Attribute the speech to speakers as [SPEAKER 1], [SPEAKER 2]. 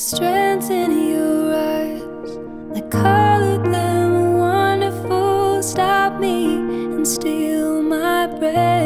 [SPEAKER 1] strands in your eyes that colored them wonderful. Stop me and steal my breath.